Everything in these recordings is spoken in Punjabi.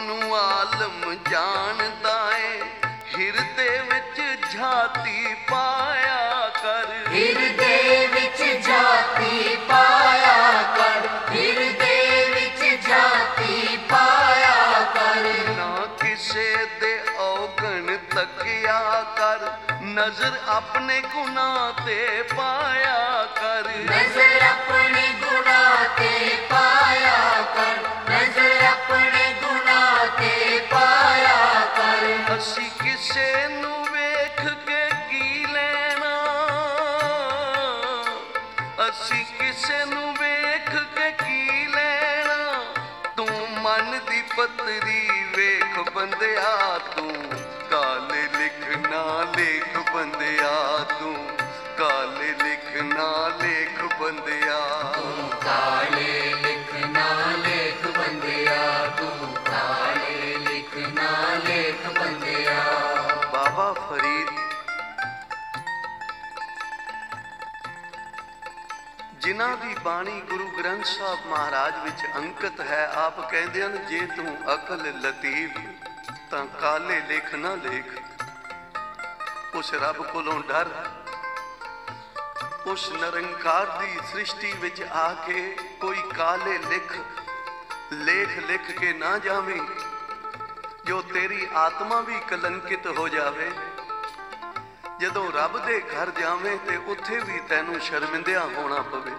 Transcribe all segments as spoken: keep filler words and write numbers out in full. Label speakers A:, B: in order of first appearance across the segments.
A: ਨੂੰ ਆਲਮ ਜਾਣਦਾ ਏ, ਹਿਰਦੇ ਵਿੱਚ ਝਾਤੀ ਪਾਇਆ ਕਰ,
B: ਹਿਰਦੇ ਵਿੱਚ ਝਾਤੀ ਪਾਇਆ ਕਰ, ਹਿਰਦੇ ਵਿੱਚ ਝਾਤੀ ਪਾਇਆ ਕਰ।
A: ਨਾ ਕਿਸੇ ਦੇ ਔਗਣ ਤੱਕਿਆ ਕਰ, ਨਜ਼ਰ ਆਪਣੇ ਗੁਨਾਹ ਤੇ ਪਾਇਆ ਕਰ,
B: ਨਜ਼ਰ ਆਪਣੇ ਗੁਨਾਹ ਤੇ ਪਾਇਆ ਕਰ, ਨਜ਼ਰ ਆਪਣੇ ਗੁਨਾਹ ਤੇ ਪਾਇਆ ਕਰ।
A: ਅਸੀਂ ਕਿਸੇ ਨੂੰ ਵੇਖ ਕੇ ਕੀ ਲੈਣਾ, ਅਸੀਂ ਕਿਸੇ ਨੂੰ ਵੇਖ ਕੇ ਕੀ ਲੈਣਾ, ਤੂੰ ਮਨ ਦੀ ਪੱਤਰੀ ਵੇਖ ਬੰਦਿਆ, ਤੂੰ ਕਾਲੇ ਲਿਖ ਨਾ ਲੇਖ ਬੰਦਿਆ, ਤੂੰ ਕਾਲੇ ਲਿਖ ਨਾ ਲੇਖ ਬੰਦਿਆ,
B: ਤੂੰ ਕਾਲੇ ਲਿਖ ਨਾ ਲੇਖ ਬੰਦਿਆ, ਤੂੰ ਕਾਲੇ ਲਿਖ ਨਾ ਲੇਖ ਬੰਦਿਆ।
A: ਬਾਬਾ ਫਰੀਦ ਜਿਨ੍ਹਾਂ ਦੀ ਬਾਣੀ ਗੁਰੂ ਗ੍ਰੰਥ ਸਾਹਿਬ ਮਹਾਰਾਜ ਵਿੱਚ ਅੰਕਿਤ ਹੈ, ਆਪ ਕਹਿੰਦੇ ਹਨ, ਜੇ ਤੂੰ ਅਕਲ ਲਤੀਫ ਤਾਂ ਕਾਲੇ ਲਿਖ ਨਾ ਲੇਖ। ਉਸ ਰੱਬ ਕੋਲੋਂ ਡਰ, ਉਸ ਨਿਰੰਕਾਰ ਦੀ ਸ੍ਰਿਸ਼ਟੀ ਵਿੱਚ ਆ ਕੇ ਕੋਈ ਕਾਲੇ ਲਿਖ ਲੇਖ ਲਿਖ ਕੇ ਨਾ ਜਾਵੇਂ, ਜੋ ਤੇਰੀ ਆਤਮਾ ਵੀ ਕਲੰਕਿਤ ਹੋ ਜਾਵੇ। ਜਦੋਂ ਰੱਬ ਦੇ ਘਰ ਜਾਵੇਂ ਤੇ ਉੱਥੇ ਵੀ ਤੈਨੂੰ ਸ਼ਰਮਿੰਦਿਆ ਹੋਣਾ ਪਵੇ,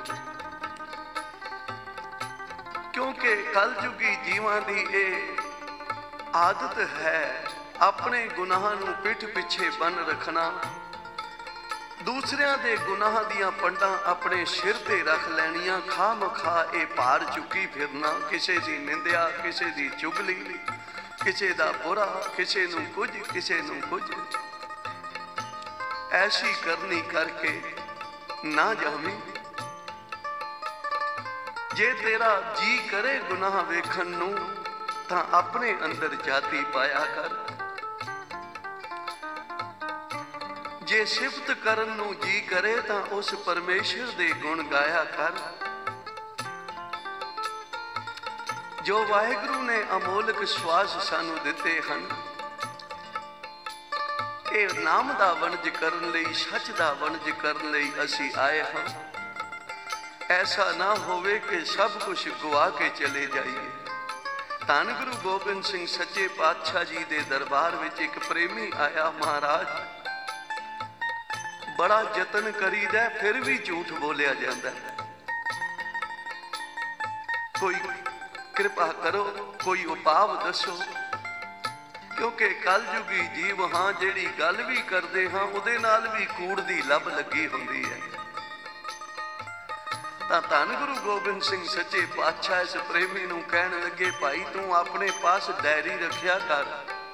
A: ਕਿਉਂਕਿ ਕਲਯੁਗੀ ਜੀਵਾਂ ਦੀ ਇਹ ਆਦਤ ਹੈ ਆਪਣੇ ਗੁਨਾਹਾਂ ਨੂੰ ਪਿੱਠ ਪਿੱਛੇ ਬੰਨ ਰੱਖਣਾ, ਦੂਸਰਿਆਂ ਦੇ ਗੁਨਾਹਾਂ ਦੀਆਂ ਪੰਡਾਂ ਆਪਣੇ ਸਿਰ ਤੇ ਰੱਖ ਲੈਣੀਆਂ, ਖਾਮਖਾ ਇਹ ਭਾਰ ਚੁੱਕੀ ਫਿਰਨਾ, ਕਿਸੇ ਦੀ ਨਿੰਦਿਆ, ਕਿਸੇ ਦੀ ਚੁਗਲੀ, ਕਿਸੇ ਦਾ ਬੁਰਾ, ਕਿਸੇ ਨੂੰ ਕੁਝ, ਕਿਸੇ ਨੂੰ ਕੁਝ। ਐਸੀ ਕਰਨੀ ਕਰਕੇ ਨਾ ਜਾਵੀਂ। ਜੇ ਤੇਰਾ ਜੀ ਕਰੇ ਗੁਨਾਹ ਵੇਖਣ ਨੂੰ ਤਾਂ ਆਪਣੇ ਅੰਦਰ ਜਾਤੀ ਪਾਇਆ ਕਰ, ਜੇ ਸਿਫਤ ਕਰਨ ਨੂੰ ਜੀ ਕਰੇ ਤਾਂ ਉਸ ਪਰਮੇਸ਼ਰ ਦੇ ਗੁਣ ਗਾਇਆ ਕਰ, ਜੋ ਵਾਹਿਗੁਰੂ ਨੇ ਅਮੋਲਕ ਸਵਾਸ ਸਾਨੂੰ ਦਿੱਤੇ ਹਨ। ਇਹ ਨਾਮ ਦਾ ਵਣਜ ਕਰਨ ਲਈ, ਸੱਚ ਦਾ ਵਣਜ ਕਰਨ ਲਈ ਅਸੀਂ ਆਏ ਹਾਂ। ਐਸਾ ਨਾ ਹੋਵੇ ਕਿ ਸਭ ਕੁਝ ਗਵਾ ਕੇ ਚਲੇ ਜਾਈਏ। ਧੰਨ ਗੁਰੂ ਗੋਬਿੰਦ ਸਿੰਘ ਸੱਚੇ ਪਾਤਸ਼ਾਹ ਜੀ ਦੇ ਦਰਬਾਰ ਵਿੱਚ ਇੱਕ ਪ੍ਰੇਮੀ ਆਇਆ, ਮਹਾਰਾਜ ਬੜਾ ਯਤਨ ਕਰੀਦਾ ਫਿਰ ਵੀ ਝੂਠ ਬੋਲਿਆ ਜਾਂਦਾ, ਕੋਈ ਕਿਰਪਾ ਕਰੋ, ਕੋਈ ਉਪਾਅ ਦੱਸੋ, ਕਿਉਂਕਿ ਕਲਯੁਗੀ ਜੀਵ ਹਾਂ, ਜਿਹੜੀ ਗੱਲ ਵੀ ਕਰਦੇ ਹਾਂ ਉਹਦੇ ਨਾਲ ਵੀ ਕੂੜ ਦੀ ਲੱਭ ਲੱਗੀ ਹੁੰਦੀ ਹੈ। ਤਾਂ ਧੰਨ ਗੁਰੂ ਗੋਬਿੰਦ ਸਿੰਘ ਸੱਚੇ ਪਾਤਸ਼ਾਹ ਇਸ ਪ੍ਰੇਮੀ ਨੂੰ ਕਹਿਣ ਲੱਗੇ, ਭਾਈ ਤੂੰ ਆਪਣੇ ਪਾਸ ਡਾਇਰੀ ਰੱਖਿਆ ਕਰ,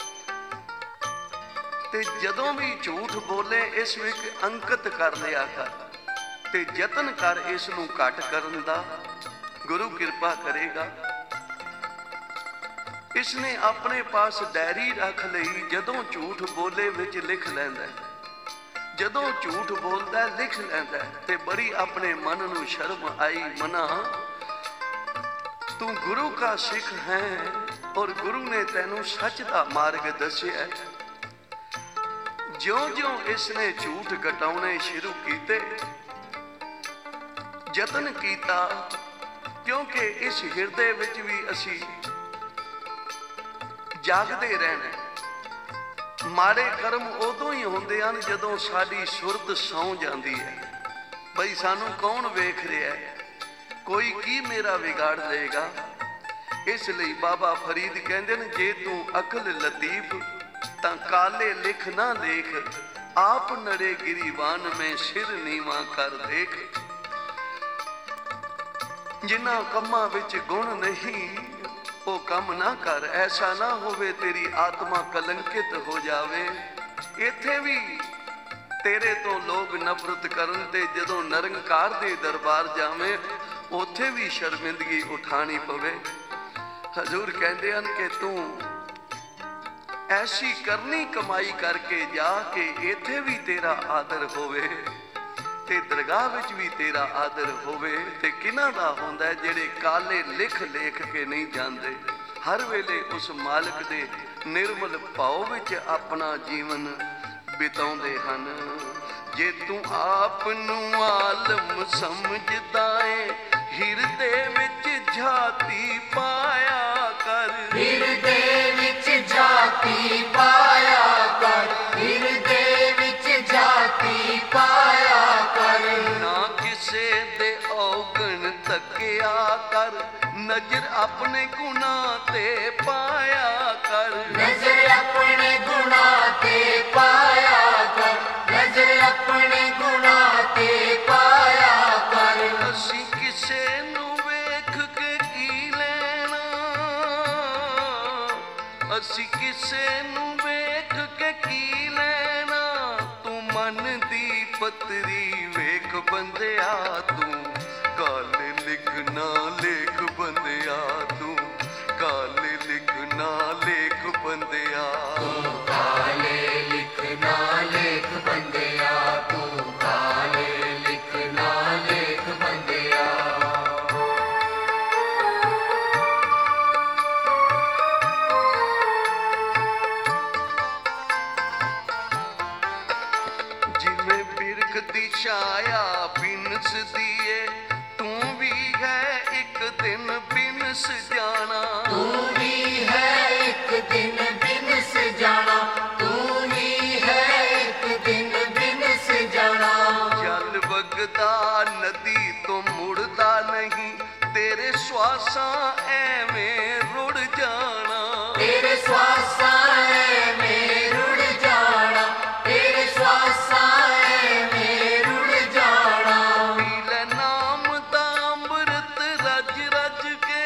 A: ਤੇ ਜਦੋਂ ਵੀ ਝੂਠ ਬੋਲੇ ਇਸ ਵਿੱਚ ਅੰਕਿਤ ਕਰ ਲਿਆ ਕਰ, ਤੇ ਯਤਨ ਕਰ ਇਸ ਨੂੰ ਘੱਟ ਕਰਨ ਦਾ, ਗੁਰੂ ਕਿਰਪਾ ਕਰੇਗਾ। ਇਸਨੇ ਆਪਣੇ ਪਾਸ ਡਾਇਰੀ ਰੱਖ ਲਈ, ਜਦੋਂ ਝੂਠ ਬੋਲੇ ਵਿੱਚ ਲਿਖ ਲੈਂਦਾ, ਜਦੋਂ ਝੂਠ ਬੋਲਦਾ ਲਿਖ ਲੈਂਦਾ, ਤੇ ਬੜੀ ਆਪਣੇ ਮਨ ਨੂੰ ਸ਼ਰਮ ਆਈ, ਮਨਾ ਤੂੰ ਗੁਰੂ ਕਾ ਸਿੱਖ ਹੈ ਔਰ ਗੁਰੂ ਨੇ ਤੈਨੂੰ ਸੱਚ ਦਾ ਮਾਰਗ ਦੱਸਿਆ। ਜਿਉਂ-ਜਿਉਂ ਇਸਨੇ ਝੂਠ ਘਟਾਉਣੇ ਸ਼ੁਰੂ ਕੀਤੇ, ਯਤਨ ਕੀਤਾ, ਕਿਉਂਕਿ ਇਸ ਹਿਰਦੇ ਵਿੱਚ ਵੀ ਅਸੀਂ ਜਾਗਦੇ ਰਹਿਣਾ। ਮਾੜੇ ਕਰਮ ਉਦੋਂ ਹੀ ਹੁੰਦੇ ਹਨ ਜਦੋਂ ਸਾਡੀ ਸੁਰਤ ਸੌਂ ਜਾਂਦੀ ਹੈ, ਬਈ ਸਾਨੂੰ ਕੌਣ ਵੇਖ ਰਿਹਾ ਹੈ, ਕੋਈ ਕੀ ਮੇਰਾ ਵਿਗਾੜ ਲਏਗਾ। ਇਸ ਲਈ ਬਾਬਾ ਫਰੀਦ ਕਹਿੰਦੇ ਨੇ, ਜੇ ਤੂੰ ਅਕਲ ਲਤੀਫ ਤਾਂ ਕਾਲੇ ਲਿਖ ਨਾ ਲੇਖ, ਆਪ ਨੜੇ ਗਿਰੀਵਾਨ ਮੈਂ ਸਿਰ ਨੀਵਾਂ ਕਰ ਦੇਖ। ਜਿਨ੍ਹਾਂ ਕੰਮਾਂ ਵਿੱਚ ਗੁਣ ਨਹੀਂ ਉਹ ਕੰਮ ਨਾ ਕਰ, ਐਸਾ ਨਾ ਹੋਵੇ ਤੇਰੀ ਆਤਮਾ ਕਲੰਕਿਤ ਹੋ ਜਾਵੇ। ਇੱਥੇ ਵੀ ਤੇਰੇ ਤੋਂ ਲੋਕ ਨਫ਼ਰਤ ਕਰਨ, ਤੇ ਜਦੋਂ ਨਿਰੰਕਾਰ ਦੇ ਦਰਬਾਰ ਜਾਵੇਂ ਉੱਥੇ ਵੀ ਸ਼ਰਮਿੰਦਗੀ ਉਠਾਣੀ ਪਵੇ। ਹਜ਼ੂਰ ਕਹਿੰਦੇ ਹਨ ਕਿ ਤੂੰ ਐਸੀ ਕਰਨੀ ਕਮਾਈ ਕਰਕੇ ਜਾ ਕੇ ਇੱਥੇ ਵੀ ਤੇਰਾ ਆਦਰ ਹੋਵੇ ਤੇ ਦਰਗਾਹ ਵਿੱਚ ਵੀ ਤੇਰਾ ਆਦਰ ਹੋਵੇ। ਤੇ ਕਿਹਨਾਂ ਦਾ ਹੁੰਦਾ ਜਿਹੜੇ ਕਾਲੇ ਲਿਖ ਲੇਖ ਕੇ ਨਹੀਂ ਜਾਂਦੇ, ਹਰ ਵੇਲੇ ਉਸ ਮਾਲਕ ਦੇ ਨਿਰਮਲ ਭਾਵ ਵਿੱਚ ਆਪਣਾ ਜੀਵਨ ਬਿਤਾਉਂਦੇ ਹਨ। ਜੇ ਤੂੰ ਆਪ ਨੂੰ ਆਲਮ ਸਮਝਦਾ ਏ, ਹਿਰਦੇ ਵਿੱਚ ਝਾਤੀ ਪਾਇਆ ਕਰ,
B: ਹਿਰਦੇ ਵਿੱਚ ਝਾਤੀ ਪਾਇਆ ਕਰ, ਹਿਰਦੇ ਵਿੱਚ ਝਾਤੀ ਪਾਇਆ ਕਰ।
A: ਨਾ ਕਿਸੇ ਦੇ ਔਗਣ ਤੱਕਿਆ ਕਰ, ਨਜ਼ਰ ਆਪਣੇ ਗੁਨਾਹ ਤੇ ਪਾਇਆ ਕਰ,
B: ਨਜ਼ਰ ਆਪਣੇ ਗੁਨਾਹ ਤੇ ਪਾਇਆ ਕਰ, ਨਜ਼ਰ ਆਪਣੇ ਗੁਨਾਹ ਤੇ ਪਾਇਆ ਕਰ।
A: ਅਸੀਂ ਕਿਸੇ ਨੂੰ ਵੇਖ ਕੇ ਕੀ ਲੈਣਾ, ਅਸੀਂ ਕਿਸੇ ਨੂੰ ਵੇਖ ਕੇ ਕੀ ਲੈਣਾ, ਤੂੰ ਮਨ ਦੀ ਪੱਤਰੀ ਵੇਖ ਬੰਦਿਆ, ਤੂੰ ਕਾਲੇ ਲਿਖ ਨਾ ਲੇਖ ਬੰਦਿਆ, ਤੂੰ ਕਾਲੇ ਲਿਖ ਨਾ ਲੇਖ ਬੰਦਿਆ,
B: ਤੂੰ ਕਾਲੇ ਲਿਖ ਨਾ ਲੇਖ ਬੰਦਿਆ, ਤੂੰ ਕਾਲੇ ਲਿਖ ਨਾ ਲੇਖ ਬੰਦਿਆ।
A: ਜਿਵੇਂ ਬਿਰਖ ਦੀ ਛਾਇਆ ਬਿਨਸਦੀ ਏ, ਤੂੰ ਵੀ ਹੈ ਇੱਕ ਦਿਨ ਬਿਨਸ ਜਾਣਾ,
B: ਤੂੰ ਵੀ ਹੈ ਇੱਕ ਦਿਨ ਬਿਨਸ ਜਾਣਾ, ਤੂੰ ਵੀ ਹੈ ਇੱਕ ਦਿਨ ਬਿਨਸ ਜਾਣਾ।
A: ਜਲ ਵਗਦਾ ਨਦੀ ਤੋਂ ਮੁੜਦਾ ਨਹੀਂ, ਤੇਰੇ ਸਵਾਸਾਂ ਐਵੇਂ ਰੁੜ ਜਾਣਾ,
B: ਤੇਰੇ ਸਵਾਸਾਂ ਐਵੇਂ ਰੁੜ ਜਾਣਾ, ਤੇਰੇ ਸਵਾਸਾਂ ਐਵੇਂ ਰੁੜ ਜਾਣਾ।
A: ਪੀ ਲੈ ਨਾਮ ਦਾ ਅੰਮ੍ਰਿਤ ਰਜ ਰਜ ਕੇ,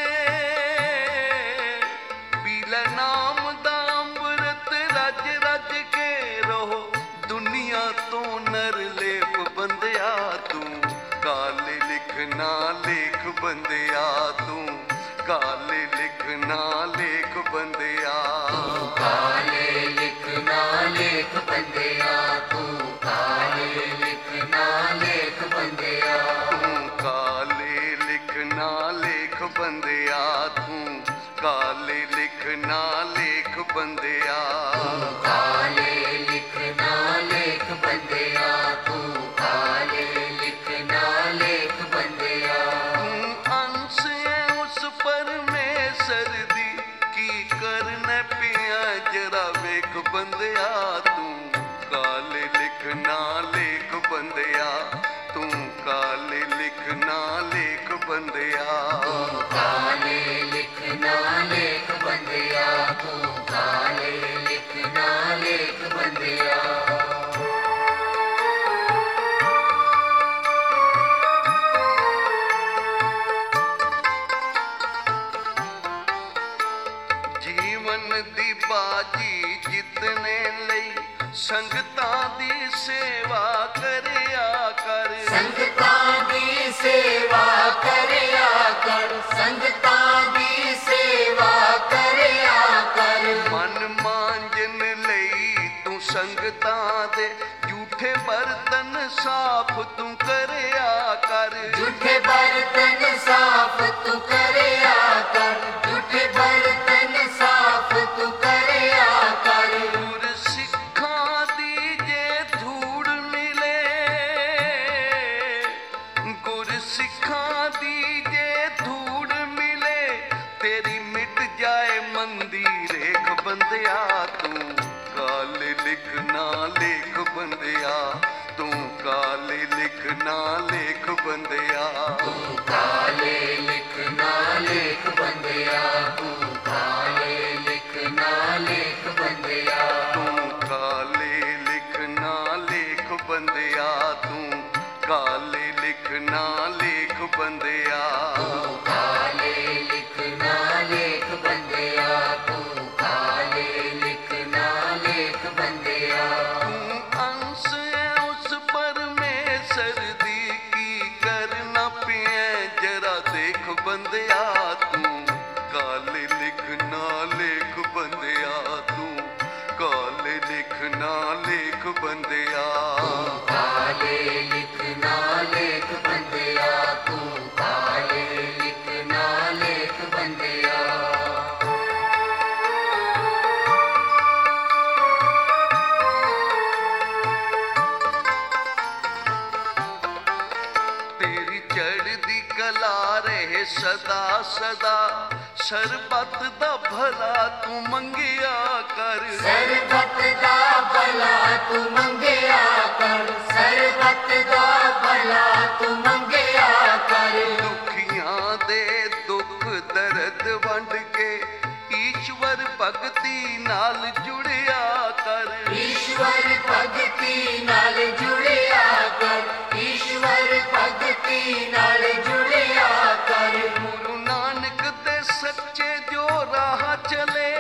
A: ਪੀ ਲੈ ਨਾਮ ਦਾ ਅੰਮ੍ਰਿਤ ਰਜ ਰਜ ਕੇ, ਰਹੋ ਦੁਨੀਆ ਤੋਂ ਨਰਲੇਪ ਬੰਦਿਆ, ਤੂੰ ਕਾਲੇ ਲਿਖ ਨਾ ਲੇਖ ਬੰਦਿਆ, ਤੂੰ ਕਾਲੇ ਲਿਖ ਨਾ ਲੇਖ ਬੰਦਿਆ,
B: ਤੂੰ ਕਾਲੇ ਲਿਖ ਨਾ ਲੇਖ ਬੰਦਿਆ, ਤੂੰ ਕਾਲੇ ਲਿਖ ਨਾ ਲੇਖ ਬੰਦਿਆ,
A: ਤੂੰ ਕਾਲੇ ਲਿਖ ਨਾ ਲੇਖ ਬੰਦਿਆ, ਤੂੰ ਕਾਲੇ ਲਿਖ ਨਾ ਲੇਖ ਬੰਦਿਆ,
B: ਤੂੰ ਕਾਲੇ ਲਿਖ ਨਾ ਲੇਖ ਬੰਦਿਆ, ਤੂੰ ਕਾਲੇ ਲਿਖ ਨਾ ਲੇਖ ਬੰਦਿਆ।
A: ਤੂੰ ਅੰਸ਼ ਹੈ ਉਸ ਪਰਮੇਸ਼ਰ ਦੀ, ਕੀ ਕਰਨਾ ਪਿਆ ਜਰਾ ਵੇਖ ਬੰਦਿਆ, ਤੂੰ ਕਾਲੇ ਲਿਖ ਨਾ ਲੇਖ ਬੰਦਿਆ, ਤੂੰ ਕਾਲੇ ਲਿਖ ਨਾ ਲੇਖ ਬੰਦਿਆ,
B: ਤੂੰ ਕਾਲੇ ਲਿਖ ਨਾ ਲੇਖ ਬੰਦਿਆ, ਤੂੰ ਕਾਲੇ ਲਿਖ ਨਾ ਲੇਖ ਬੰਦਿਆ।
A: ਜੀਵਨ ਦੀ ਬਾਜੀ ਜਿੱਤਣੇ ਲਈ ਸੰਗਤਾਂ ਦੀ ਸੇਵਾ ਕਰਿਆ ਕਰ,
B: ਸੰਗਤਾਂ ਦੀ ਸੇਵਾ ਕਰਿਆ ਕਰ, ਸੰਗਤਾਂ ਦੀ ਸੇਵਾ ਕਰਿਆ ਕਰ।
A: ਮਨ ਮਾਂਜਣ ਲਈ ਤੂੰ ਸੰਗਤਾਂ ਦੇ ਝੂਠੇ ਬਰਤਨ ਸਾਫ਼ ਤੂੰ ਕਰਿਆ ਕਰ,
B: ਝੂਠੇ ਬਰਤਨ ਸਾਫ਼ ਤੂੰ ਕਰਿਆ ਕਰ, ਝੂਠੇ ਬਰਤਨ ਸਾਫ਼ ਤੂੰ ਕਰਿਆ ਕਰ।
A: ਗੁਰ ਸਿੱਖਾਂ ਦੀ ਜੇ ਧੂੜ ਮਿਲੇ, ਗੁਰ ਸਿੱਖਾਂ ਦੀ ਜੇ ਧੂੜ ਮਿਲੇ, ਤੇਰੀ ਮਿਟ ਜਾਏ ਮੰਦੀ ਰੇਖ ਬੰਦਿਆ, ਤੂੰ ਕਾਲੇ ਲਿਖ ਨਾ ਲੇਖ ਬੰਦਿਆ, ਤੂੰ ਕਾਲੇ ਲਿਖ ਨਾ ਲੇਖ ਬੰਦਿਆ,
B: ਤੂੰ ਕਾਲੇ ਲਿਖ ਨਾ ਲੇਖ ਬੰਦਿਆ, ਤੂੰ ਕਾਲੇ ਲਿਖ ਨਾ ਲੇਖ ਬੰਦਿਆ,
A: ਤੂੰ ਕਾਲੇ ਲਿਖ ਨਾ ਲੇਖ ਬੰਦਿਆ, ਤੂੰ ਕਾਲੇ ਲਿਖ ਨਾ ਲੇਖ ਬੰਦਿਆ,
B: ਤੂੰ ਕਾਲੇ ਲਿਖ ਨਾ ਲੇਖ ਬੰਦਿਆ, ਤੂੰ ਕਾਲੇ ਲਿਖ ਨਾ ਲੇਖ ਬੰਦਿਆ।
A: ਤੂੰ ਅੰਸ਼ ਹੈ ਉਸ ਪਰਮੇਸ਼ਰ ਦੀ, ਕੀ ਕਰਨਾ ਪਿਆ ਜਰਾ ਦੇਖ ਬੰਦਿਆ, ਤੂੰ ਕਾਲੇ ਲਿਖ ਨਾ ਲੇਖ ਬੰਦਿਆ, ਤੂੰ ਕਾਲੇ ਲਿਖ ਨਾ ਲੇਖ ਬੰਦਿਆ,
B: ਤੂੰ ਕਾਲੇ ਲਿਖ ਨਾ ਲੇਖ ਬੰਦਿਆ, ਤੂੰ ਕਾਲੇ ਲਿਖ ਨਾ ਲੇਖ ਬੰਦਿਆ।
A: ਦੀ ਕਲਾ ਰਹੇ ਸਦਾ ਸਦਾ। ਸਰਬੱਤ ਦਾ ਭਲਾ ਤੂੰ ਮੰਗਿਆ ਕਰ,
B: ਸਰਬੱਤ ਦਾ ਭਲਾ ਤੂੰ ਮੰਗਿਆ ਕਰ, ਸਰਬੱਤ ਦਾ ਭਲਾ ਤੂੰ ਮੰਗਿਆ ਕਰ।
A: ਦੁਖੀਆਂ ਦੇ ਦੁੱਖ ਦਰਦ ਵੰਡ ਕੇ ਈਸ਼ਵਰ ਭਗਤੀ ਨਾਲ ਜੁੜਿਆ ਕਰ,
B: ਈਸ਼ਵਰ ਭਗਤੀ ਨਾਲ ਜੁੜਿਆ ਕਰ, ਈਸ਼ਵਰ ਭਗਤੀ ਨਾਲ ਜੁੜਿਆ ਕਰ।
A: ਗੁਰੂ ਨਾਨਕ ਦੇ ਸੱਚੇ ਜੋ ਰਾਹ ਚਲੇ,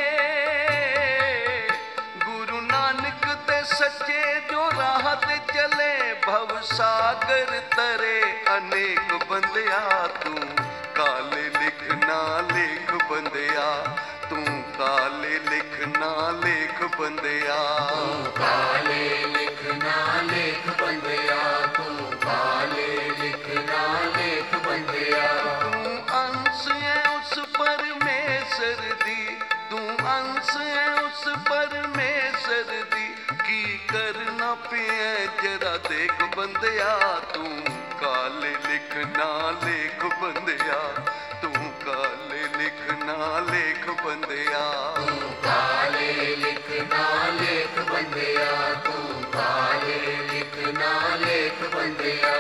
A: ਗੁਰੂ ਨਾਨਕ ਦੇ ਸੱਚੇ ਜੋ ਰਾਹ ਤੇ ਚਲੇ। ਭਵ ਸਾਗਰ ਤਰੇ ਅਨੇਕ ਬੰਦਿਆ, ਤੂੰ ਕਾਲੇ ਲਿਖ ਨਾ ਲੇਖ ਬੰਦਿਆ, ਤੂੰ ਕਾਲੇ ਲਿਖ ਨਾ ਲੇਖ ਬੰਦਿਆ।
B: ਤੂੰ ਕਾਲੇ ਲਿਖ ਨਾ ਲੇਖ ਬੰਦਿਆ, ਤੂੰ ਕਾਲੇ ਲਿਖ ਨਾ ਲੇਖ ਬੰਦਿਆ।
A: ਤੂੰ ਅੰਸ਼ ਹੈ ਉਸ ਪਰਮੇਸ਼ਰ ਦੀ, ਤੂੰ ਅੰਸ਼ ਹੈ ਉਸ ਪਰਮੇਸ਼ਰ ਦੀ। ਕੀ ਕਰਨਾ ਪਿਆ ਜਰਾ ਦੇਖ ਬੰਦਿਆ, ਤੂੰ ਕਾਲੇ ਲਿਖ ਨਾ ਲੇਖ ਬੰਦਿਆ, ਤੂੰ ਕਾਲੇ ਲਿਖ ਨਾ ਲੇਖ ਬੰਦਿਆ।
B: ਤੂੰ ਕਾਲੇ ਲਿਖ ਨਾ ਲੇਖ ਬੰਦਿਆ, ਤੂੰ ਕਾਲੇ ਲਿਖ ਨਾ ਲੇਖ ਬੰਦਿਆ।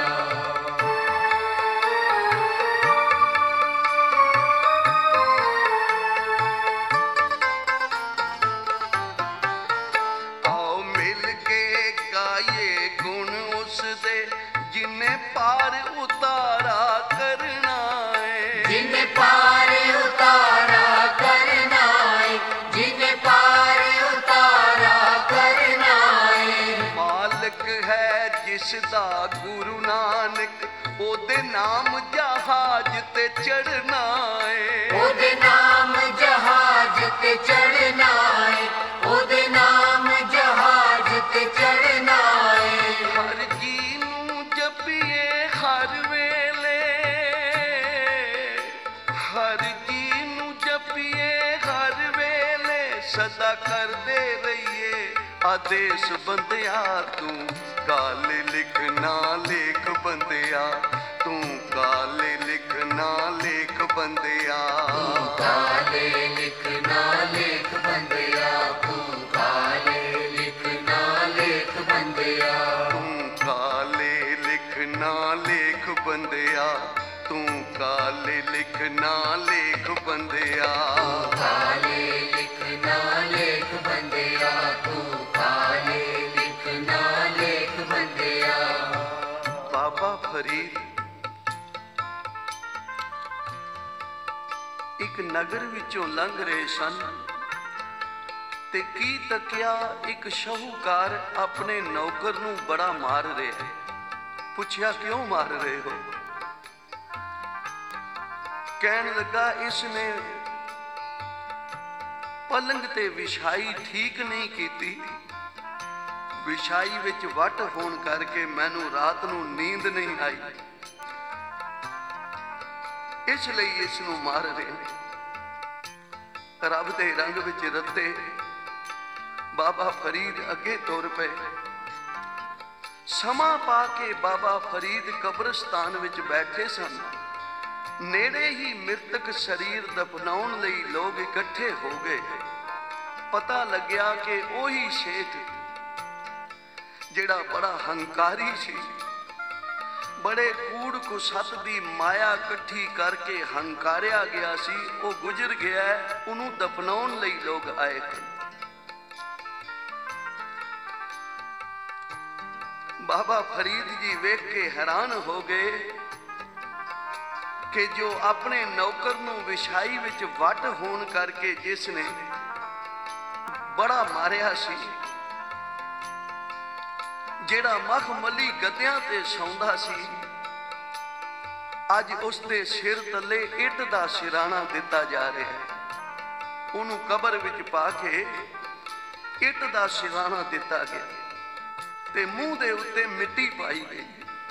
A: ਆਓ ਮਿਲ ਕੇ ਗਾਈਏ ਗੁਣ ਉਸ ਦੇ, ਜਿਨੇ ਪਾਰ ਉਤਾਰਾ ਕਰਨਾ ਏ,
B: ਜਿਨੇ ਪਾਰ ਉਤਾਰਾ ਕਰਨਾ ਏ, ਜਿਨੇ ਪਾਰ ਉਤਾਰਾ ਕਰਨਾ ਏ।
A: ਮਾਲਕ ਹੈ ਜਿਸ ਦਾ ਗੁਰੂ ਨਾਨਕ, ਉਹਦੇ ਨਾਮ ਜਹਾਜ਼ ਤੇ ਚੜਨਾ ਏ,
B: ਉਹਦੇ ਨਾਮ ਜਹਾਜ਼ ਤੇ ਚੜਨਾ ਏ, ਉਹਦੇ ਨਾਮ ਜਹਾਜ਼ ਤੇ ਚੜਨਾ ਏ।
A: ਹਰ ਜੀ ਨੂੰ ਜਪੀਏ ਹਰ ਵੇਲੇ, ਹਰ ਜੀ ਨੂੰ ਜਪੀਏ ਹਰ ਵੇਲੇ। ਸਦਾ ਕਰਦੇ ਰਹੀਏ ਆਦੇਸ਼ ਬੰਦਿਆ, ਤੂੰ ਕਾਲੇ ਲਿਖ ਨਾ ਲੇਖ ਬੰਦਿਆ, ਤੂੰ ਕਾਲੇ ਲਿਖ ਨਾ ਲੇਖ ਬੰਦਿਆ।
B: ਤੂੰ ਕਾਲੇ ਲਿਖ ਨਾ ਲੇਖ ਬੰਦਿਆ, ਤੂੰ ਕਾਲੇ ਲਿਖ ਨਾ ਲੇਖ ਬੰਦਿਆ।
A: ਤੂੰ ਕਾਲੇ ਲਿਖ ਨਾ ਲੇਖ ਬੰਦਿਆ, ਤੂੰ ਕਾਲੇ ਲਿਖ ਨਾ ਲੇਖ ਬੰਦਿਆ।
B: ਤੂੰ ਕਾਲੇ ਲਿਖ ਨਾ ਲੇਖ ਬੰਦਿਆ, ਤੂੰ ਕਾਲੇ ਲਿਖ ਨਾ ਲੇਖ ਬੰਦਿਆ।
A: ਬਾਬਾ ਫਰੀਦ ਇੱਕ ਨਗਰ ਵਿੱਚੋਂ ਲੰਘ ਰਹੇ ਸਨ ਤੇ ਕੀ ਤੱਕਿਆ ਇੱਕ ਸ਼ਾਹੂਕਾਰ ਆਪਣੇ ਨੌਕਰ ਨੂੰ ਬੜਾ ਮਾਰ ਰਿਹਾ। ਪੁੱਛਿਆ ਕਿਉਂ ਮਾਰ ਰਹੇ ਹੋ? ਕਹਿਣ ਲੱਗਾ ਇਸ ਨੇ ਪਲੰਗ ਤੇ ਵਿਛਾਈ ਠੀਕ ਨਹੀਂ ਕੀਤੀ, ਵਿਛਾਈ ਵਿੱਚ ਵੱਟ ਹੋਣ ਕਰਕੇ ਮੈਨੂੰ ਰਾਤ ਨੂੰ ਨੀਂਦ ਨਹੀਂ ਆਈ, ਇਸ ਲਈ ਇਸ ਨੂੰ ਮਾਰ ਰਹੇ ਨੇ। ਰੱਬ ਦੇ ਰੰਗ ਵਿੱਚ ਰੱਤੇ ਬਾਬਾ ਫਰੀਦ ਅੱਗੇ ਤੁਰ ਪਏ। ਸਮਾਂ ਪਾ ਕੇ ਬਾਬਾ ਫਰੀਦ ਕਬਰਸਤਾਨ ਵਿੱਚ ਬੈਠੇ ਸਨ। ਨੇੜੇ ਹੀ ਮ੍ਰਿਤਕ ਸਰੀਰ ਦਫਨਾਉਣ ਲਈ ਲੋਕ ਇਕੱਠੇ ਹੋ ਗਏ। ਪਤਾ ਲੱਗਿਆ ਕਿ ਉਹੀ ਸ਼ੇਖ ਜਿਹੜਾ ਬੜਾ ਹੰਕਾਰੀ ਸੀ, ਬੜੇ ਕੂੜ ਕੁਸੱਤ ਦੀ ਮਾਇਆ ਇਕੱਠੀ ਕਰਕੇ ਹੰਕਾਰਿਆ ਗਿਆ ਸੀ, ਉਹ ਗੁਜ਼ਰ ਗਿਆ। ਉਹਨੂੰ ਦਫਨਾਉਣ ਲਈ ਲੋਕ ਆਏ ਹਨ। ਬਾਬਾ ਫਰੀਦ ਜੀ ਵੇਖ ਕੇ ਹੈਰਾਨ ਹੋ ਗਏ ਕਿ ਜੋ ਆਪਣੇ ਨੌਕਰ ਨੂੰ ਵਿਛਾਈ ਵਿੱਚ ਵੱਟ ਹੋਣ ਕਰਕੇ ਜਿਸ ਨੇ ਬੜਾ ਮਾਰਿਆ ਸੀ, ਜਿਹੜਾ ਮਖਮਲੀ ਗੱਦਿਆਂ ਤੇ ਸੌਂਦਾ ਸੀ, ਅੱਜ ਉਸ ਦੇ ਸਿਰ ਥੱਲੇ ਇੱਟ ਦਾ ਸਿਰਾਣਾ ਦਿੱਤਾ ਜਾ ਰਿਹਾ ਹੈ। ਉਹਨੂੰ ਕਬਰ ਵਿੱਚ ਪਾ ਕੇ ਇੱਟ ਦਾ ਸਿਰਾਣਾ ਦਿੱਤਾ ਗਿਆ ਤੇ ਮੂੰਹ ਦੇ ਉੱਤੇ ਮਿੱਟੀ ਪਾਈ ਗਈ।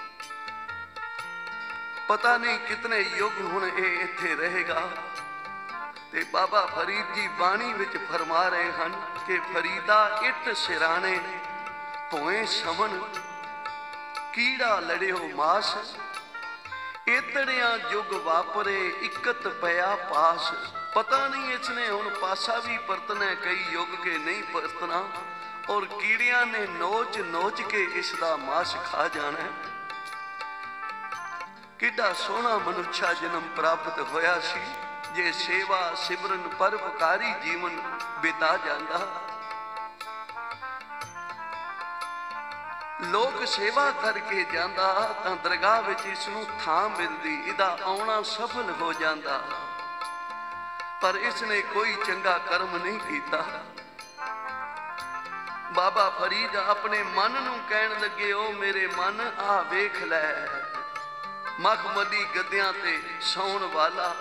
A: ਪਤਾ ਨਹੀਂ ਕਿਤਨੇ ਯੁੱਗ ਹੁਣ ਇਹ ਇੱਥੇ ਰਹੇਗਾ। ਤੇ ਬਾਬਾ ਫਰੀਦ ਜੀ ਬਾਣੀ ਵਿੱਚ ਫਰਮਾ ਰਹੇ ਹਨ ਕਿ ਫਰੀਦਾ ਇੱਟ ਸਿਰਾਣੇ ਭੋਏ ਸਮਨ ਕੀੜਾ ਲੜਿਓ ਮਾਸ। ਇਤੜਿਆਂ ਯੁਗ ਵਾਪਰੇ ਇਕਤ ਪਿਆ ਪਾਸ। ਪਤਾ ਨਹੀਂ ਇਸਨੇ ਹੁਣ ਪਾਸਾ ਵੀ ਪਰਤਣਾ, ਕਈ ਯੁਗ ਕੇ ਨਹੀਂ ਪਰਤਣਾ। ਔਰ ਕੀੜਿਆਂ ਨੇ ਨੋਚ ਨੋਚ ਕੇ ਇਸ ਦਾ ਮਾਸ ਖਾ ਜਾਣਾ। ਕਿੱਡਾ ਸੋਹਣਾ ਮਨੁੱਖਾ ਜਨਮ ਪ੍ਰਾਪਤ ਹੋਇਆ ਸੀ ਜੇ ਸੇਵਾ ਸਿਮਰਨ ਪਰਉਪਕਾਰੀ ਜੀਵਨ ਬਿਤਾ ਜਾਂਦਾ। ਲੋਕ ਸੇਵਾ ਕਰਕੇ ਜਾਂਦਾ ਤਾਂ ਦਰਗਾਹ ਵਿੱਚ ਇਸ ਨੂੰ ਥਾਂ ਮਿਲਦੀ, ਇਹਦਾ ਆਉਣਾ ਸਫਲ ਹੋ ਜਾਂਦਾ। ਪਰ ਇਸ ਨੇ ਕੋਈ ਚੰਗਾ ਕਰਮ ਨਹੀਂ ਕੀਤਾ। ਬਾਬਾ ਫਰੀਦ ਆਪਣੇ ਮਨ ਨੂੰ ਕਹਿਣ ਲੱਗੇ, ਓ ਮੇਰੇ ਮਨ ਆ ਵੇਖ ਲੈ, ਮਖਮਲੀ ਗੱਦਿਆਂ ਤੇ ਸੌਣ ਵਾਲਾ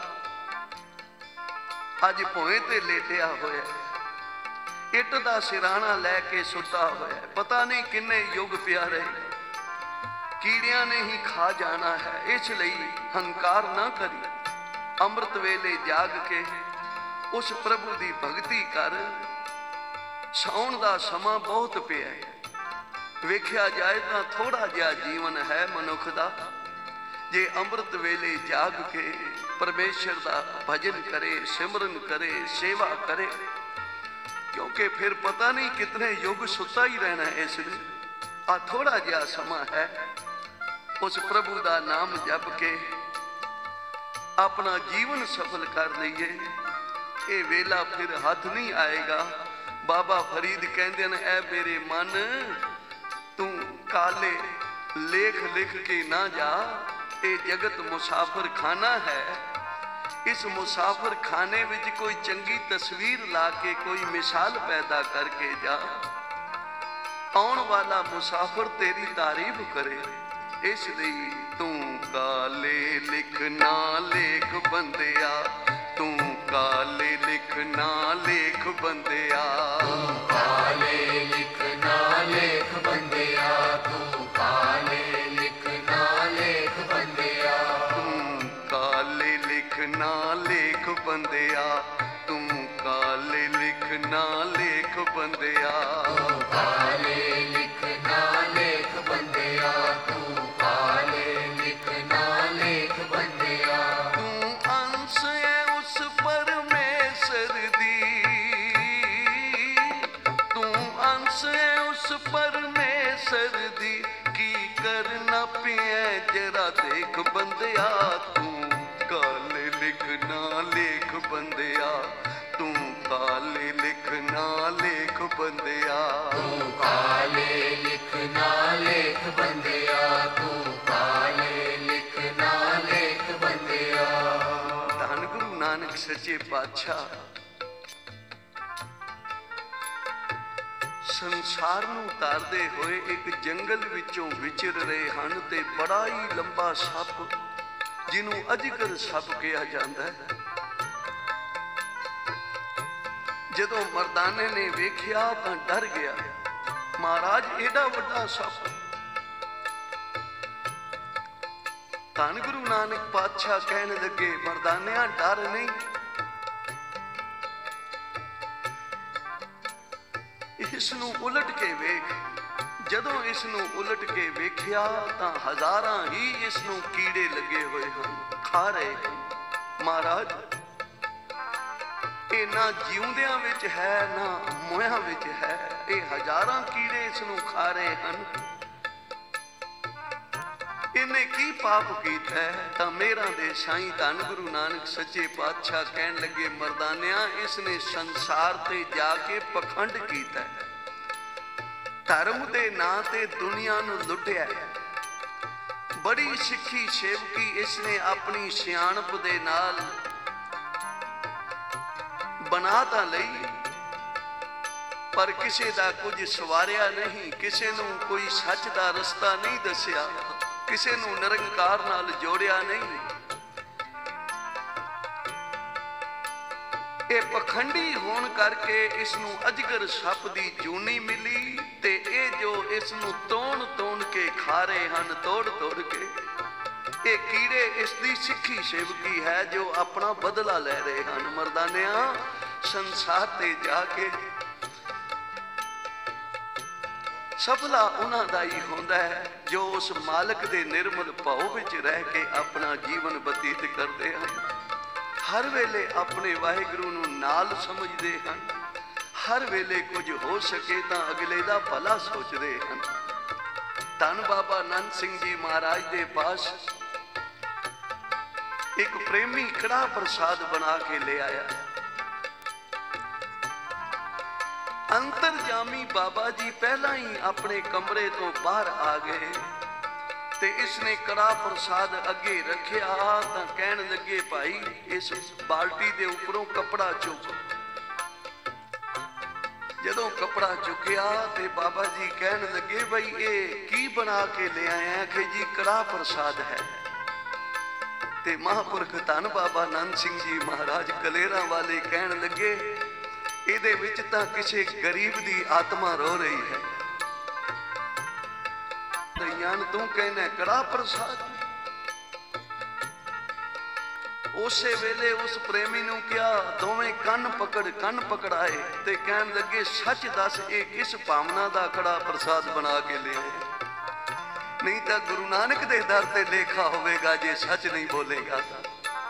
A: ਅੱਜ ਭੋਏ ਤੇ ਲੇਟਿਆ ਹੋਇਆ, ਇੱਟ ਦਾ ਸਿਰਾਣਾ ਲੈ ਕੇ ਸੁੱਤਾ ਹੋਇਆ। ਪਤਾ ਨਹੀਂ ਕਿੰਨੇ ਯੁੱਗ ਪਿਆ ਰਹੇ, ਕੀੜਿਆਂ ਨੇ ਹੀ ਖਾ ਜਾਣਾ ਹੈ। ਇਸ ਲਈ ਹੰਕਾਰ ਨਾ ਕਰੀ, ਅੰਮ੍ਰਿਤ ਵੇਲੇ ਜਾਗ ਕੇ ਉਸ ਪ੍ਰਭੂ ਦੀ ਭਗਤੀ ਕਰ। ਸੌਣ ਦਾ ਸਮਾਂ ਬਹੁਤ ਪਿਆ ਹੈ। ਵੇਖਿਆ ਜਾਏ ਤਾਂ ਥੋੜਾ ਜਿਹਾ ਜੀਵਨ ਹੈ ਮਨੁੱਖ ਦਾ। ਜੇ ਅੰਮ੍ਰਿਤ ਵੇਲੇ ਜਾਗ ਕੇ ਪਰਮੇਸ਼ਰ ਦਾ ਭਜਨ ਕਰੇ, ਸਿਮਰਨ ਕਰੇ, ਸੇਵਾ ਕਰੇ, ਕਿਉਂਕਿ ਫਿਰ ਪਤਾ ਨਹੀਂ ਕਿਤਨੇ ਯੁੱਗ ਸੁੱਤਾ ਹੀ ਰਹਿਣਾ ਹੈ। ਇਸ ਲਈ ਆ ਥੋੜਾ ਜਿਹਾ ਸਮਾਂ ਹੈ, ਉਸ ਪ੍ਰਭੂ ਦਾ ਨਾਮ ਜਪ ਕੇ ਆਪਣਾ ਜੀਵਨ ਸਫਲ ਕਰ ਲਈਏ। ਇਹ ਵੇਲਾ ਫਿਰ ਹੱਥ ਨਹੀਂ ਆਏਗਾ। ਬਾਬਾ ਫਰੀਦ ਕਹਿੰਦੇ ਨੇ, ਐ ਮੇਰੇ ਮਨ ਤੂੰ ਕਾਲੇ ਲੇਖ ਲਿਖ ਕੇ ਨਾ ਜਾ, ਇਹ ਜਗਤ ਮੁਸਾਫਰ ਖਾਨਾ ਹੈ। ਇਸ ਮੁਸਾਫਰ ਖਾਨੇ ਵਿੱਚ ਕੋਈ ਚੰਗੀ ਤਸਵੀਰ ਲਾ ਕੇ ਕੋਈ ਮਿਸਾਲ ਪੈਦਾ ਕਰਕੇ ਜਾ। ਆਉਣ ਵਾਲਾ ਮੁਸਾਫਰ ਤੇਰੀ ਤਾਰੀਫ ਕਰੇ। ਇਸ ਲਈ ਤੂੰ ਕਾਲੇ ਲਿਖ ਨਾ ਲੇਖ ਬੰਦਿਆ, ਤੂੰ ਕਾਲੇ ਲਿਖ ਨਾ ਲੇਖ ਬੰਦਿਆ,
B: ਤੂੰ ਕਾਲੇ ਲਿਖ ਨਾ ਲੇਖ ਬੰਦਿਆ, ਤੂੰ ਕਾਲੇ ਲਿਖ ਨਾ ਲੇਖ ਬੰਦਿਆ,
A: ਤੂੰ ਕਾਲੇ ਲਿਖ ਨਾ ਲੇਖ ਬੰਦਿਆ, ਤੂੰ ਕਾਲੇ ਲਿਖ ਨਾ ਲੇਖ ਬੰਦਿਆ,
B: ਤੂੰ ਕਾਲੇ ਲਿਖ ਨਾ ਲੇਖ ਬੰਦਿਆ, ਤੂੰ ਕਾਲੇ ਲਿਖ ਨਾ ਲੇਖ ਬੰਦਿਆ।
A: ਤੂੰ ਅੰਸ਼ ਹੈ ਉਸ ਪਰਮੇਸ਼ਰ ਦੀ, ਤੂੰ ਅੰਸ਼ ਹੈ ਉਸ ਪਰਮੇਸ਼ਰ ਦੀ, ਕੀ ਕਰਨਾ ਪਿਆ ਜਰਾ ਦੇਖ ਬੰਦਿਆ, ਤੂੰ ਕਾਲੇ ਲਿਖ ਨਾ ਲੇਖ ਬੰਦਿਆ, ਤੂੰ ਕਾਲੇ ਲਿਖ ਨਾ ਲੇਖ ਬੰਦਿਆ,
B: ਤੂੰ ਕਾਲੇ ਲਿਖ ਨਾ ਲੇਖ ਬੰਦਿਆ, ਤੂੰ ਕਾਲੇ ਲਿਖ ਨਾ ਲੇਖ ਬੰਦਿਆ।
A: ਧੰਨ ਗੁਰੂ ਨਾਨਕ ਸੱਚੇ ਪਾਤਸ਼ਾਹ ਸੰਸਾਰ ਨੂੰ ਤਾਰਦੇ ਹੋਏ ਇੱਕ ਜੰਗਲ ਵਿੱਚੋਂ ਵਿਚਰ ਰਹੇ ਹਨ ਤੇ ਬੜਾ ਹੀ ਲੰਬਾ ਸੱਪ, ਜਿਹਨੂੰ ਅਜਗਰ ਸੱਪ ਕਿਹਾ ਜਾਂਦਾ ਹੈ, ਜਦੋਂ ਮਰਦਾਨੇ ਨੇ ਵੇਖਿਆ ਤਾਂ ਡਰ ਗਿਆ। ਮਹਾਰਾਜ ਏਡਾ ਵੱਡਾ ਸੱਪ। ਧੰਨ ਗੁਰੂ ਨਾਨਕ ਪਾਤਸ਼ਾਹ ਕਹਿਣ ਲੱਗੇ, ਮਰਦਾਨਿਆਂ ਡਰ ਨਹੀਂ, ਇਸ ਨੂੰ ਉਲਟ ਕੇ ਵੇਖ। ਜਦੋਂ ਇਸ ਨੂੰ ਉਲਟ ਕੇ ਵੇਖਿਆ ਤਾਂ ਹਜ਼ਾਰਾਂ ਹੀ ਇਸ ਨੂੰ ਕੀੜੇ ਲੱਗੇ ਹੋਏ ਹਨ, ਖਾ ਰਹੇ ਹਨ। ਮਹਾਰਾਜ ਇਹ ਨਾ ਜਿਉਂਦਿਆਂ ਵਿੱਚ ਹੈ ਨਾ ਮੋਇਆਂ ਵਿੱਚ ਹੈ, ਇਹ ਹਜ਼ਾਰਾਂ ਕੀੜੇ ਇਸ ਨੂੰ ਖਾ ਰਹੇ ਹਨ। ਇਹਨੇ ਕੀ ਪਾਪ ਕੀਤਾ ਹੈ? ਤਾਂ ਮੇਰਾ ਦੇ ਸਾਈਂ ਧੰਨ ਗੁਰੂ ਨਾਨਕ ਸੱਚੇ ਪਾਤਸ਼ਾਹ ਕਹਿਣ ਲੱਗੇ, ਮਰਦਾਨਿਆਂ ਇਸ ਨੇ ਸੰਸਾਰ ਤੇ ਜਾ ਕੇ ਪਖੰਡ ਕੀਤਾ, ਧਰਮ ਦੇ ਨਾਂ ਤੇ ਦੁਨੀਆ ਨੂੰ ਲੁੱਟਿਆ। ਬੜੀ ਸਿੱਖੀ ਸੇਵਕੀ ਇਸ ਨੇ ਆਪਣੀ ਸਿਆਣਪ ਦੇ ਨਾਲ ਬਣਾ ਤਾਂ ਲਈ, ਪਰ ਕਿਸੇ ਦਾ ਕੁਝ ਸਵਾਰਿਆ ਨਹੀਂ, ਕਿਸੇ ਨੂੰ ਕੋਈ ਸੱਚ ਦਾ ਰਸਤਾ ਨਹੀਂ ਦੱਸਿਆ, ਕਿਸੇ ਨੂੰ ਨਿਰੰਕਾਰ ਨਾਲ ਜੋੜਿਆ ਨਹੀਂ। ਇਹ ਪਖੰਡੀ ਹੋਣ ਕਰਕੇ ਇਸ ਨੂੰ ਅਜਗਰ ਸੱਪ ਦੀ ਜੂਨੀ ਮਿਲੀ ਤੇ ਇਹ ਜੋ ਇਸ ਨੂੰ ਤੋੜ ਤੋੜ ਕੇ ਖਾ ਰਹੇ ਹਨ, ਤੋੜ ਤੋੜ ਕੇ, ਇਹ ਕੀੜੇ ਇਸ ਦੀ ਸਿੱਖੀ ਸੇਵਕੀ ਹੈ ਜੋ ਆਪਣਾ ਬਦਲਾ ਲੈ ਰਹੇ ਹਨ। ਮਰਦਾਨਿਆਂ ਸੰਸਾਰ ਤੇ ਜਾ ਕੇ ਸਫਲਾ ਉਹਨਾਂ ਦਾ ਹੀ ਹੁੰਦਾ ਹੈ ਜੋ ਉਸ ਮਾਲਕ ਦੇ ਨਿਰਮਲ ਭਾਉ ਵਿੱਚ ਰਹਿ ਕੇ ਆਪਣਾ ਜੀਵਨ ਬਤੀਤ ਕਰਦੇ ਹਨ। ਹਰ ਵੇਲੇ ਆਪਣੇ ਵਾਹਿਗੁਰੂ ਨੂੰ ਨਾਲ ਸਮਝਦੇ ਹਨ। ਹਰ ਵੇਲੇ ਕੁਝ ਹੋ ਸਕੇ ਤਾਂ ਅਗਲੇ ਦਾ ਭਲਾ ਸੋਚਦੇ ਹਨ। ਧੰਨ ਬਾਬਾ ਨੰਦ ਸਿੰਘ ਜੀ ਮਹਾਰਾਜ ਦੇ ਪਾਸ ਇੱਕ ਪ੍ਰੇਮੀ ਕੜਾਹ ਪ੍ਰਸਾਦ ਬਣਾ ਕੇ ਲੈ ਆਇਆ। ਅੰਤਰਜਾਮੀ ਬਾਬਾ ਜੀ ਪਹਿਲਾਂ ਹੀ ਆਪਣੇ ਕਮਰੇ ਤੋਂ ਬਾਹਰ ਆ ਗਏ ਤੇ ਇਸਨੇ ਕੜਾਹ ਪ੍ਰਸਾਦ ਅੱਗੇ ਰੱਖਿਆ ਤਾਂ ਕਹਿਣ ਲੱਗੇ, ਭਾਈ ਇਸ ਬਾਲਟੀ ਦੇ ਉੱਪਰੋਂ ਕੱਪੜਾ ਚੁੱਕ। ਜਦੋਂ ਕੱਪੜਾ ਚੁੱਕਿਆ ਤੇ ਬਾਬਾ ਜੀ ਕਹਿਣ ਲੱਗੇ, ਬਈ ਇਹ ਕੀ ਬਣਾ ਕੇ ਲੈ ਆਇਆ? ਕਿ ਜੀ ਕੜਾਹ ਪ੍ਰਸਾਦ ਹੈ। ਤੇ ਮਹਾਂਪੁਰਖ ਧੰਨ ਬਾਬਾ ਨੰਦ ਸਿੰਘ ਜੀ ਮਹਾਰਾਜ ਕਲੇਰਾਂ ਵਾਲੇ ਕਹਿਣ ਲੱਗੇ, ਇਹਦੇ ਵਿੱਚ ਤਾਂ ਕਿਸੇ ਗਰੀਬ ਦੀ ਆਤਮਾ ਰੋ ਰਹੀ ਹੈ। ਦਈਆਨ ਤੂੰ ਕਹਿੰਦਾ ਕੜਾਹ ਪ੍ਰਸਾਦ। ਉਸੇ ਵੇਲੇ ਉਸ ਪ੍ਰੇਮੀ ਨੂੰ ਕਿਹਾ, ਦੋਵੇਂ ਕੰਨ ਪਕੜ ਕੰਨ ਪਕੜਾਏ ਤੇ ਕਹਿਣ ਲੱਗੇ, ਸੱਚ ਦੱਸ ਇਹ ਕਿਸ ਭਾਵਨਾ ਦਾ ਕੜਾਹ ਪ੍ਰਸਾਦ ਬਣਾ ਕੇ ਲਿਆਏ? ਨਹੀਂ ਤਾਂ ਗੁਰੂ ਨਾਨਕ ਦੇ ਦਰ ਤੇ ਲੇਖਾ ਹੋਵੇਗਾ ਜੇ ਸੱਚ ਨਹੀਂ ਬੋਲੇਗਾ ਤਾਂ।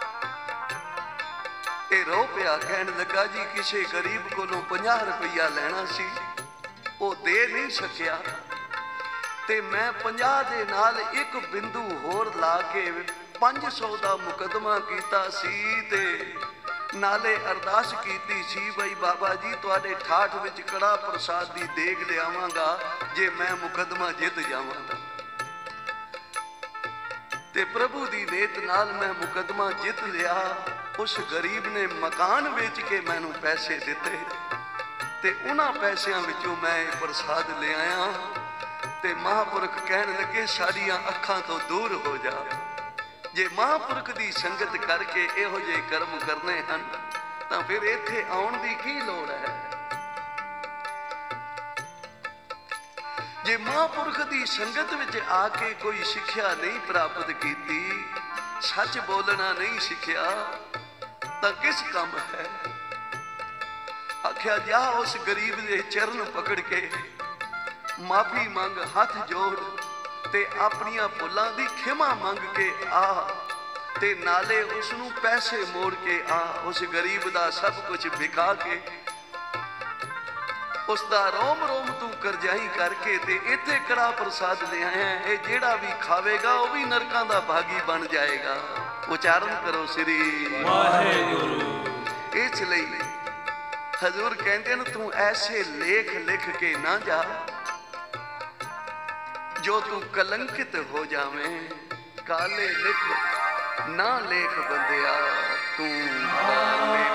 A: ਇਹ ਰੋ ਪਿਆ, ਕਹਿਣ ਲੱਗਾ, ਜੀ ਕਿਸੇ ਗਰੀਬ ਕੋਲੋਂ ਪੰਜਾਹ ਰੁਪਈਆ ਲੈਣਾ ਸੀ, ਉਹ ਦੇ ਨਹੀਂ ਸਕਿਆ ਤੇ ਮੈਂ ਪੰਜਾਹ ਦੇ ਨਾਲ ਇੱਕ ਬਿੰਦੂ ਹੋਰ ਲਾ ਕੇ ਪੰਜ ਸੌ ਦਾ ਮੁਕੱਦਮਾ ਕੀਤਾ ਸੀ ਤੇ ਨਾਲੇ ਅਰਦਾਸ ਕੀਤੀ ਸੀ, ਬਈ ਬਾਬਾ ਜੀ ਤੁਹਾਡੇ ਠਾਠ ਵਿੱਚ ਕੜਾਹ ਪ੍ਰਸਾਦ ਦੀ ਦੇਗ ਲਿਆਵਾਂਗਾ ਜੇ ਮੈਂ ਮੁਕੱਦਮਾ ਜਿੱਤ ਜਾਵਾਂ ਤਾਂ। ਤੇ ਪ੍ਰਭੂ ਦੀ ਨੇਤ ਨਾਲ ਮੈਂ ਮੁਕੱਦਮਾ ਜਿੱਤ ਲਿਆ। ਉਸ ਗਰੀਬ ਨੇ ਮਕਾਨ ਵੇਚ ਕੇ ਮੈਨੂੰ ਪੈਸੇ ਦਿੱਤੇ ਤੇ ਉਹਨਾਂ ਪੈਸਿਆਂ ਵਿੱਚੋਂ ਮੈਂ ਇਹ ਪ੍ਰਸਾਦ ਲੈ ਆਇਆ। ਤੇ ਮਹਾਂਪੁਰਖ ਕਹਿਣ ਲੱਗੇ, ਸਾਡੀਆਂ ਅੱਖਾਂ ਤੋਂ ਦੂਰ ਹੋ ਜਾ। ਜੇ ਮਹਾਂਪੁਰਖ ਦੀ ਸੰਗਤ ਕਰਕੇ ਇਹੋ ਜਿਹੇ ਕਰਮ ਕਰਨੇ ਹਨ ਤਾਂ ਫਿਰ ਇੱਥੇ ਆਉਣ ਦੀ ਕੀ ਲੋੜ ਹੈ? ਜੇ ਮਹਾਂਪੁਰਖ ਦੀ ਸੰਗਤ ਵਿੱਚ ਆ ਕੇ ਕੋਈ ਸਿੱਖਿਆ ਨਹੀਂ ਪ੍ਰਾਪਤ ਕੀਤੀ, ਸੱਚ ਬੋਲਣਾ ਨਹੀਂ ਸਿੱਖਿਆ ਤਾਂ ਕਿਸ ਕੰਮ ਹੈ? ਆਖਿਆ, ਜਾ ਉਸ ਗਰੀਬ ਦੇ ਚਰਨ ਪਕੜ ਕੇ ਮਾਫੀ ਮੰਗ, ਹੱਥ ਜੋੜ ਤੇ ਆਪਣੀਆਂ ਭੁੱਲਾਂ ਦੀ ਖਿਮਾ ਮੰਗ ਕੇ ਆ ਤੇ ਨਾਲੇ ਉਸ ਨੂੰ ਪੈਸੇ ਮੋੜ ਕੇ ਆ। ਉਸ ਗਰੀਬ ਦਾ ਸਭ ਕੁਝ ਵਿਕਾ ਕੇ ਉਸ ਦਾ ਰੋਮ ਰੋਮ ਤੂੰ ਕਰਜਾਈ ਕਰਕੇ ਤੇ ਇੱਥੇ ਕੜਾਹ ਪ੍ਰਸਾਦ ਲੈ ਆਇਆ। ਇਹ ਜਿਹੜਾ ਵੀ ਖਾਵੇਗਾ ਉਹ ਵੀ ਨਰਕਾਂ ਦਾ ਭਾਗੀ ਬਣ ਜਾਏਗਾ। ਉਚਾਰਨ ਕਰੋ ਸ੍ਰੀ ਵਾਹਿਗੁਰੂ। ਇਸ ਲਈ ਹਜ਼ੂਰ ਕਹਿੰਦੇ ਨੇ, ਤੂੰ ਐਸੇ ਲੇਖ ਲਿਖ ਕੇ ਨਾ ਜਾ ਜੋ ਤੂੰ ਕਲੰਕਿਤ ਹੋ ਜਾਵੇਂ। ਕਾਲੇ ਲਿਖ ਨਾ ਲੇਖ ਬੰਦਿਆ ਤੂੰ